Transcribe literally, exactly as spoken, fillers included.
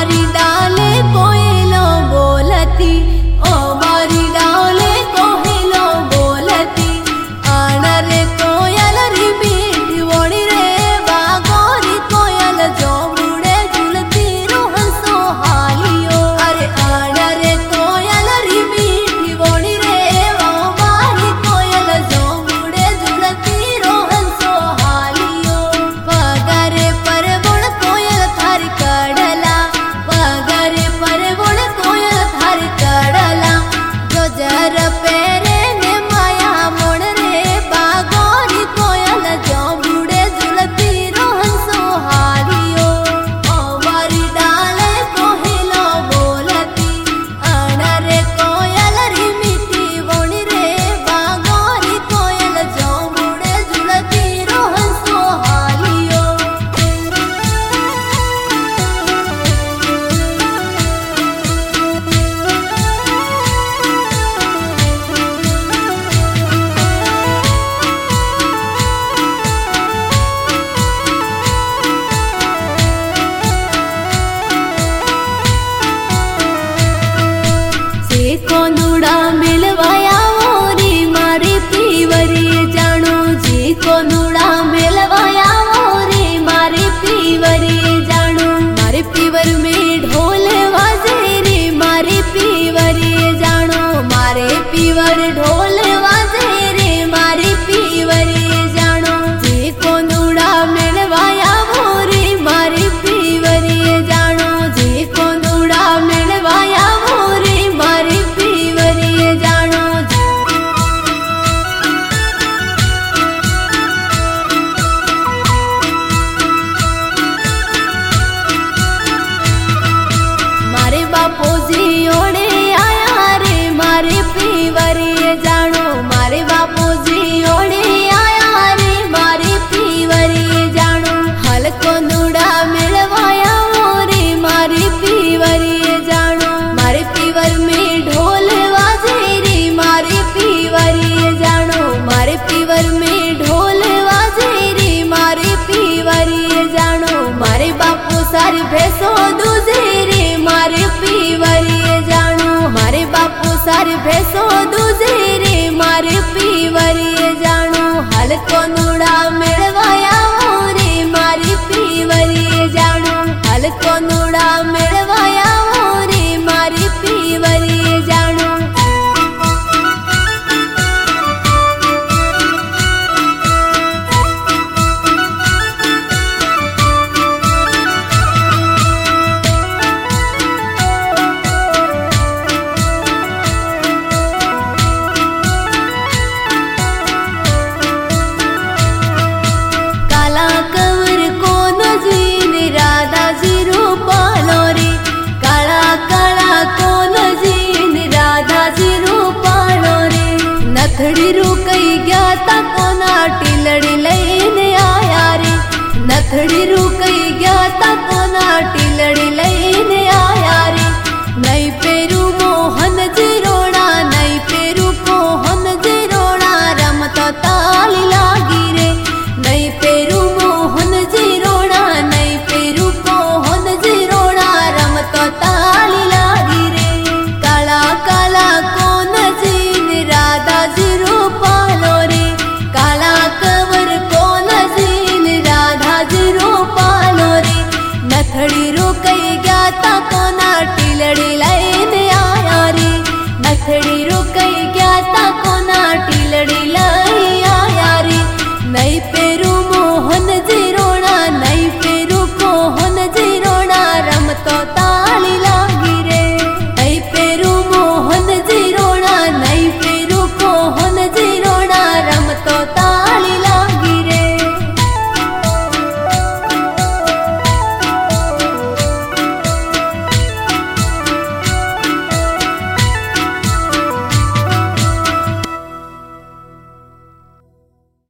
मारी डाले कोयलो बोलती, ओ मारी डाले कोयलो बोलती। आण रे कोयल री मीठी बोली रे बागोरी कोयल जो मुड़े झुलती रोहन सो हालियो। अरे आण रे कोयल री मीठी बोली रे ओ मारी कोयल जो मुड़े झुलती रोहन सो हालियो। पगरे पर बोल कोयल थारी कड़ला, पगरे पर बोल कोयल थारी कड़ला। जो जर पेरे ने माया मोड़ रे बागोरी कोयल जो मुड़े झुलती रोहन सो हालियो। ओ मारी डाले कोयलो बोलती, आण रे कोयल री मीठी बोली रे बागोरी कोयल जो मुड़े झुलती रोहन सो हालियो। जे कोनुड़ा मिलवाया मोरी मारी पीवरी जानो, जे कोनुड़ा मिलवाया मोरी मारी पीवरी जानो। मारे पीवर में ढोल वाजे रे मारी पीवरी जानो, मारे पीवर ढोल वाजे रे मारी पीवरी जानो। जे कोनुड़ा मिलवाया मोरी मारी पीवरी जानो, जे कोनुड़ा मिलवाया मोरी मारी पीवरी जानो। मारे बापू जी ओने आया रे मारे पीवरी जानो, मारे बापू जी ओने आया रे मारे पीवरी जानो। हलको नुड़ा मिलवाया मोरे मारे पीवरी जानो, मारे पीवर में ढोल वाजे रे मारे पीवरी जानो, मारे पीवर में ढोल वाजे रे मारे पीवरी जानो। मारे बापू सारी भैंसो दूजे रे मारे पीवरी जानो, मारे बापू सारी भैंसो दूजे रे मारे पीवरी जानो। हलको नुड़ा मिलवाया मोरे मारे पीवरी जानो, हलको नुड़ा मिलवाया मोरे मारे पीवरी जानो। काला कंवर को नजीन राधा जी रूपालो रे, काला काला को नजीन राधा जी रूपालो रे। नथड़ी रुकई गया ता कोना टिलड़ी लईने आया रे, नथड़ी रुकई गया ता